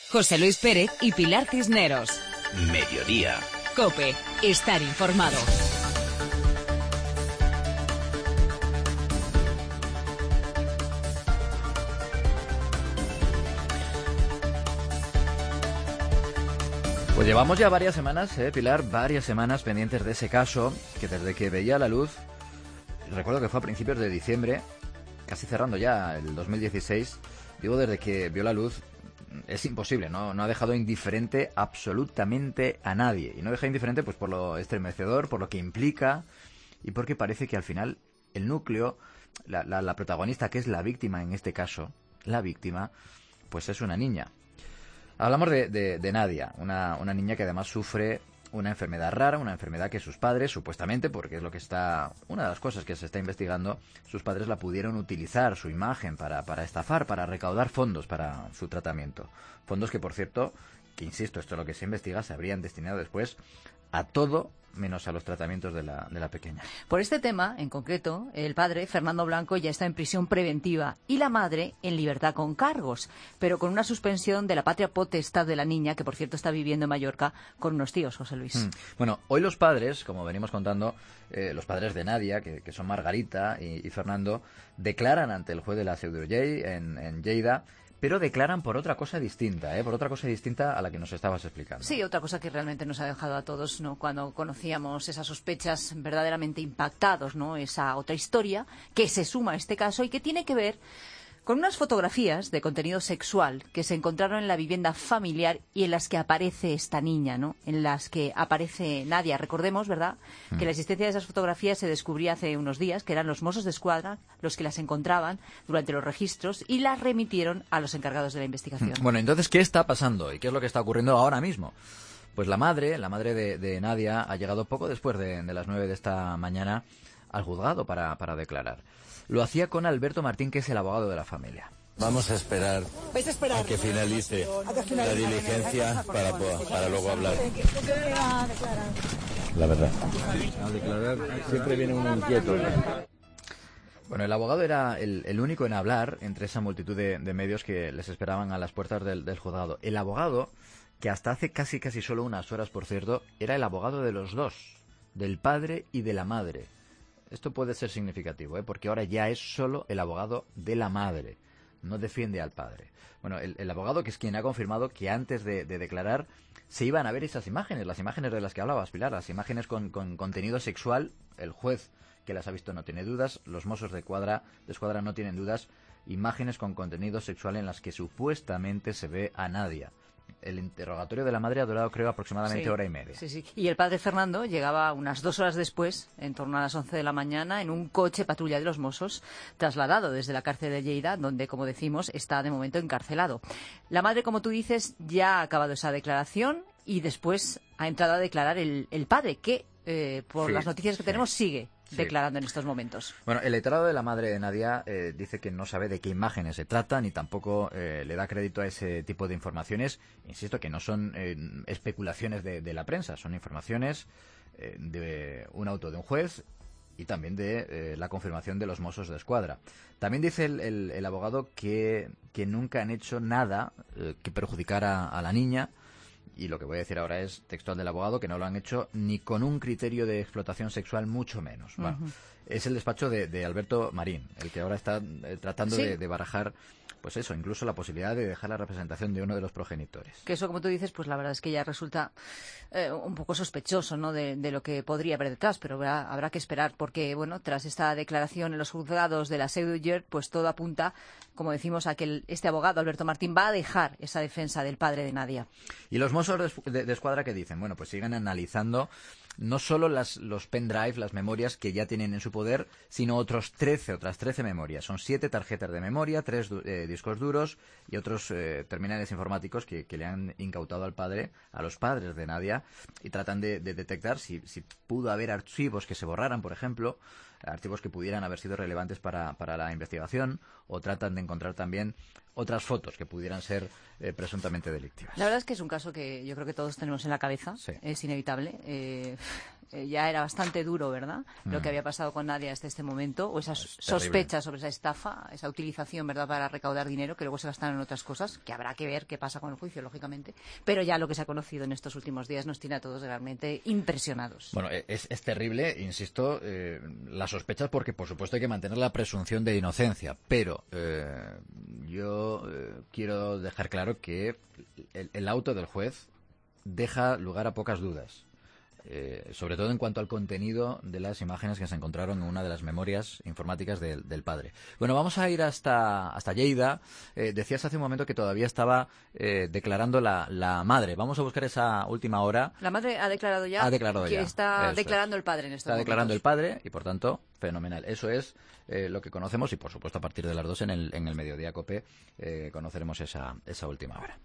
José Luis Pérez y Pilar Cisneros. Mediodía. COPE. Estar informado. Pues llevamos ya varias semanas, Pilar, varias semanas pendientes de ese caso, que desde que veía la luz, recuerdo que fue a principios de diciembre, casi cerrando ya el 2016, digo, desde que vio la luz, es imposible, no ha dejado indiferente absolutamente a nadie. Y no deja indiferente pues por lo estremecedor, por lo que implica, y porque parece que al final el núcleo, la protagonista, que es la víctima en este caso, la víctima, pues es una niña. Hablamos de Nadia, una niña que además sufre una enfermedad rara, una enfermedad que sus padres, supuestamente, porque es lo que está, una de las cosas que se está investigando, sus padres la pudieron utilizar, su imagen, para estafar, para recaudar fondos para su tratamiento. Fondos que, por cierto, que insisto, esto es lo que se investiga, se habrían destinado después a todo menos a los tratamientos de la pequeña. Por este tema, en concreto, el padre, Fernando Blanco, ya está en prisión preventiva y la madre en libertad con cargos, pero con una suspensión de la patria potestad de la niña, que por cierto está viviendo en Mallorca con unos tíos, José Luis. Bueno, hoy los padres, como venimos contando, los padres de Nadia, que son Margarita y Fernando, declaran ante el juez de la Seu d'Urgell en Lleida, pero declaran por otra cosa distinta, por otra cosa distinta a la que nos estabas explicando. Sí, otra cosa que realmente nos ha dejado a todos, ¿no?, cuando conocíamos esas sospechas, verdaderamente impactados, ¿no?, esa otra historia que se suma a este caso y que tiene que ver con unas fotografías de contenido sexual que se encontraron en la vivienda familiar y en las que aparece esta niña, ¿no?, en las que aparece Nadia. Recordemos, ¿verdad?, que la existencia de esas fotografías se descubrió hace unos días, que eran los Mossos d'Esquadra los que las encontraban durante los registros y las remitieron a los encargados de la investigación. Bueno, entonces, ¿qué está pasando y qué es lo que está ocurriendo ahora mismo? Pues la madre de Nadia ha llegado poco después de las 9 de esta mañana al juzgado para declarar. Lo hacía con Alberto Martín, que es el abogado de la familia. Vamos a esperar a que finalice la diligencia para luego hablar. La verdad. Al declarar siempre viene uno inquieto. Bueno, el abogado era el único en hablar entre esa multitud de medios que les esperaban a las puertas del juzgado. El abogado, que hasta hace casi solo unas horas, por cierto, era el abogado de los dos, del padre y de la madre. Esto puede ser significativo, porque ahora ya es solo el abogado de la madre, no defiende al padre. Bueno, el abogado, que es quien ha confirmado que antes de declarar se iban a ver esas imágenes, las imágenes de las que hablabas, Pilar, las imágenes con contenido sexual. El juez que las ha visto no tiene dudas, los Mossos de Escuadra no tienen dudas, imágenes con contenido sexual en las que supuestamente se ve a Nadia. El interrogatorio de la madre ha durado, creo, aproximadamente hora y media. Sí. Y el padre Fernando llegaba unas 2 horas después, en torno a las 11 de la mañana, en un coche patrulla de los Mossos, trasladado desde la cárcel de Lleida, donde, como decimos, está de momento encarcelado. La madre, como tú dices, ya ha acabado esa declaración y después ha entrado a declarar el padre, que, por las noticias que tenemos, sigue declarando en estos momentos. Bueno, el letrado de la madre de Nadia dice que no sabe de qué imágenes se trata, ni tampoco le da crédito a ese tipo de informaciones. Insisto que no son especulaciones de la prensa, son informaciones de un auto de un juez y también de la confirmación de los Mossos de Escuadra. También dice el abogado que nunca han hecho nada que perjudicara a la niña. Y lo que voy a decir ahora es textual del abogado, que no lo han hecho ni con un criterio de explotación sexual, mucho menos. Bueno, es el despacho de Alberto Marín, el que ahora está tratando de barajar, pues eso, incluso la posibilidad de dejar la representación de uno de los progenitores. Que eso, como tú dices, pues la verdad es que ya resulta un poco sospechoso, ¿no?, de lo que podría haber detrás, pero habrá que esperar, porque, bueno, tras esta declaración en los juzgados de la Seu d'Urgell, pues todo apunta, como decimos, a que este abogado, Alberto Martín, va a dejar esa defensa del padre de Nadia. ¿Y los Mossos de Escuadra qué dicen? Bueno, pues siguen analizando no solo los pendrive, las memorias que ya tienen en su poder, sino otras 13 memorias. Son 7 tarjetas de memoria, 3 discos duros y otros terminales informáticos que le han incautado al padre, a los padres de Nadia, y tratan de detectar si pudo haber archivos que se borraran, por ejemplo, archivos que pudieran haber sido relevantes para la investigación, o tratan de encontrar también otras fotos que pudieran ser presuntamente delictivas. La verdad es que es un caso que yo creo que todos tenemos en la cabeza, es inevitable. ya era bastante duro, ¿verdad? Lo que había pasado con Nadia hasta este momento, o esas sospechas sobre esa estafa, esa utilización, ¿verdad?, para recaudar dinero, que luego se gastaron en otras cosas, que habrá que ver qué pasa con el juicio, lógicamente. Pero ya lo que se ha conocido en estos últimos días nos tiene a todos realmente impresionados. Bueno, es terrible, insisto, las sospechas, porque por supuesto hay que mantener la presunción de inocencia, pero yo quiero dejar claro que el auto del juez deja lugar a pocas dudas. Sobre todo en cuanto al contenido de las imágenes que se encontraron en una de las memorias informáticas del padre. Bueno, vamos a ir hasta Lleida. Decías hace un momento que todavía estaba declarando la madre. Vamos a buscar esa última hora. La madre ha declarado ya. Ha declarado que ya. Está declarando el padre en estos momentos. Está declarando el padre y, por tanto, fenomenal. Eso es lo que conocemos y, por supuesto, a partir de las 2 en el Mediodía COPE conoceremos esa última hora.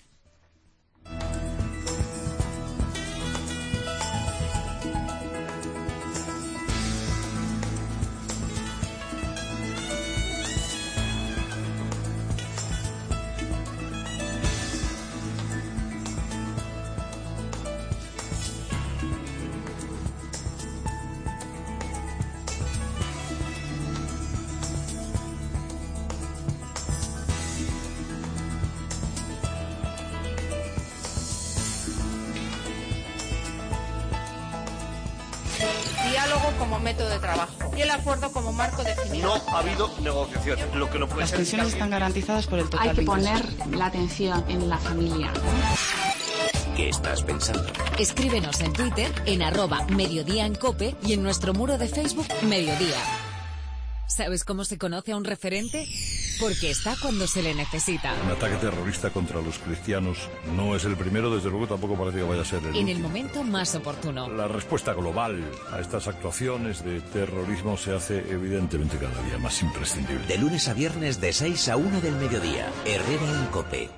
Diálogo como método de trabajo y el acuerdo como marco definido. No ha habido negociaciones. Lo que no puede Las pensiones están garantizadas por el total. Hay que poner la atención en la familia. ¿Qué estás pensando? Escríbenos en Twitter en @Mediodía en COPE y en nuestro muro de Facebook Mediodía. ¿Sabes cómo se conoce a un referente? Porque está cuando se le necesita. Un ataque terrorista contra los cristianos no es el primero, desde luego tampoco parece que vaya a ser el último. En el momento más oportuno. La respuesta global a estas actuaciones de terrorismo se hace evidentemente cada día más imprescindible. De lunes a viernes de 6 a 1 del mediodía, Herrera en COPE.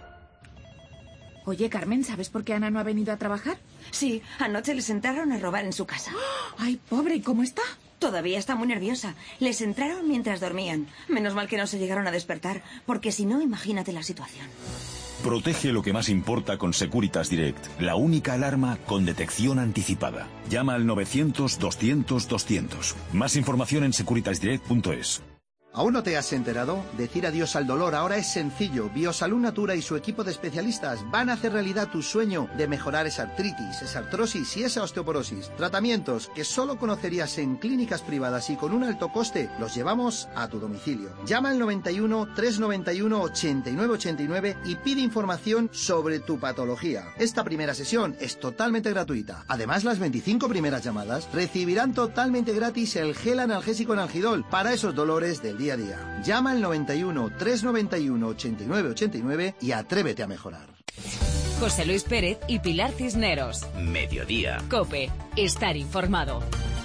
Oye, Carmen, ¿sabes por qué Ana no ha venido a trabajar? Sí, anoche les entraron a robar en su casa. Ay, pobre, ¿y cómo está? Todavía está muy nerviosa. Les entraron mientras dormían. Menos mal que no se llegaron a despertar, porque si no, imagínate la situación. Protege lo que más importa con Securitas Direct, la única alarma con detección anticipada. Llama al 900-200-200. Más información en securitasdirect.es. ¿Aún no te has enterado? Decir adiós al dolor ahora es sencillo. Biosalud Natura y su equipo de especialistas van a hacer realidad tu sueño de mejorar esa artritis, esa artrosis y esa osteoporosis. Tratamientos que solo conocerías en clínicas privadas y con un alto coste los llevamos a tu domicilio. Llama al 91 391 8989 y pide información sobre tu patología. Esta primera sesión es totalmente gratuita. Además, las 25 primeras llamadas recibirán totalmente gratis el gel analgésico Analgidol para esos dolores del día a día. Llama al 91 391 8989 y atrévete a mejorar. José Luis Pérez y Pilar Cisneros. Mediodía. COPE. Estar informado.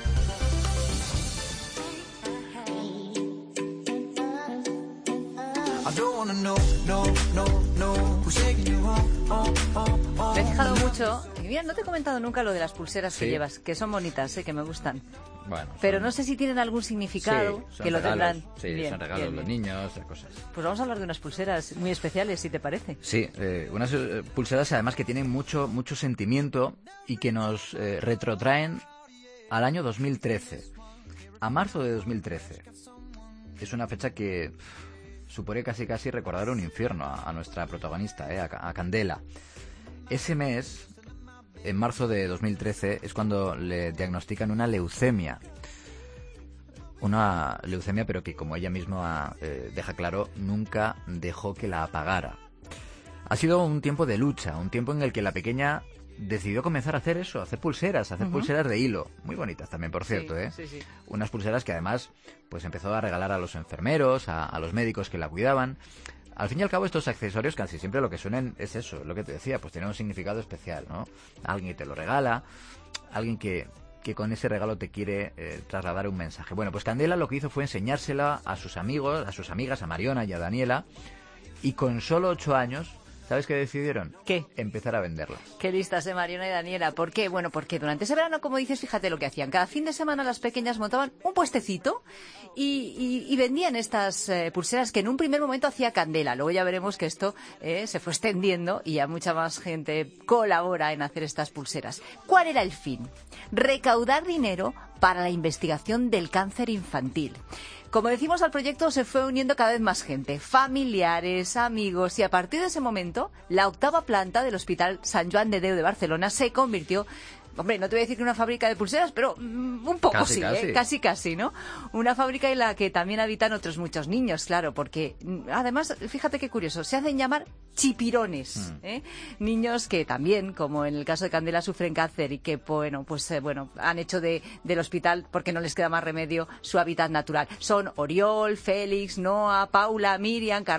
Me he fijado mucho. Y mira, no te he comentado nunca lo de las pulseras que llevas, que son bonitas, que me gustan. Bueno, pero no sé si tienen algún significado que lo tendrán. Sí, bien, son regalos los niños, cosas. Pues vamos a hablar de unas pulseras muy especiales, si te parece. Sí, unas pulseras además que tienen mucho sentimiento y que nos retrotraen al año 2013, a marzo de 2013. Es una fecha que supone casi recordar un infierno a nuestra protagonista, a Candela. Ese mes, en marzo de 2013, es cuando le diagnostican una leucemia. Una leucemia, pero que, como ella misma deja claro, nunca dejó que la apagara. Ha sido un tiempo de lucha, un tiempo en el que la pequeña decidió comenzar a hacer eso, a hacer pulseras de hilo. Muy bonitas también, por cierto, Sí. Unas pulseras que además pues empezó a regalar a los enfermeros, a los médicos que la cuidaban. Al fin y al cabo, estos accesorios casi siempre lo que suenen es eso, lo que te decía, pues tienen un significado especial, ¿no? Alguien que te lo regala, alguien que con ese regalo te quiere trasladar un mensaje. Bueno, pues Candela lo que hizo fue enseñársela a sus amigos, a sus amigas, a Mariona y a Daniela, y con solo 8 años ¿Sabes qué decidieron? ¿Qué? Empezar a venderlas. Qué listas, Mariona y Daniela. ¿Por qué? Bueno, porque durante ese verano, como dices, fíjate lo que hacían. Cada fin de semana las pequeñas montaban un puestecito y vendían estas pulseras que en un primer momento hacía candela. Luego ya veremos que esto se fue extendiendo y ya mucha más gente colabora en hacer estas pulseras. ¿Cuál era el fin? Recaudar dinero para la investigación del cáncer infantil. Como decimos, al proyecto se fue uniendo cada vez más gente, familiares, amigos, y a partir de ese momento, la 8ª planta del Hospital Sant Joan de Déu de Barcelona se convirtió, hombre, no te voy a decir que una fábrica de pulseras, pero un poco casi, ¿no? Una fábrica en la que también habitan otros muchos niños, claro, porque además, fíjate qué curioso, se hacen llamar chipirones, niños que también, como en el caso de Candela, sufren cáncer y que, bueno, han hecho del hospital, porque no les queda más remedio, su hábitat natural. Son Oriol, Félix, Noa, Paula, Miriam, Carlos.